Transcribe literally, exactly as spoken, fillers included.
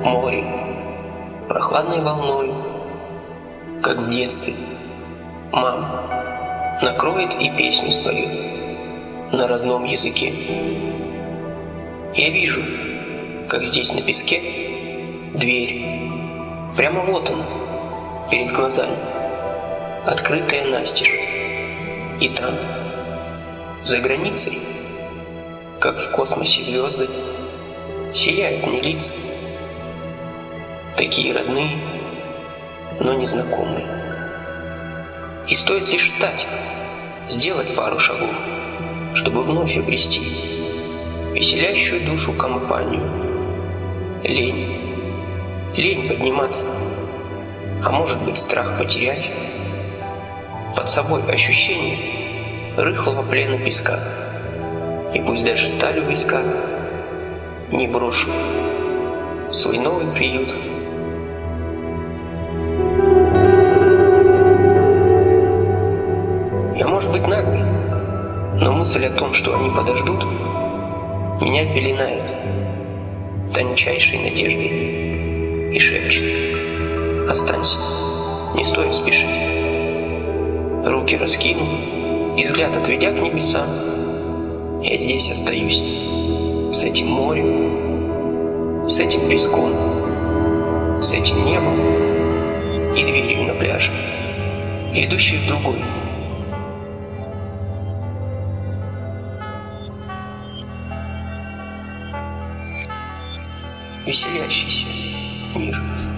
море, прохладной волной, как в детстве. Мама накроет и песню споет на родном языке. Я вижу, как здесь на песке дверь, прямо вот он, перед глазами, открытая настежь. И там, за границей, как в космосе звезды, сияют мне лица, такие родные, но незнакомые. И стоит лишь встать, сделать пару шагов, чтобы вновь обрести веселящую душу компанию. Лень, лень подниматься, а может быть страх потерять под собой ощущение рыхлого плена песка. И пусть даже сталь у виска, не брошу свой новый приют. Я, может быть, наглый, но мысль о том, что они подождут, меня пеленает тончайшей надеждой и шепчет: останься, не стоит спешить. Руки раскинул и взгляд отведя к небесам, я здесь остаюсь, с этим морем, с этим песком, с этим небом и дверью на пляже, ведущей в другой. Веселящийся мир.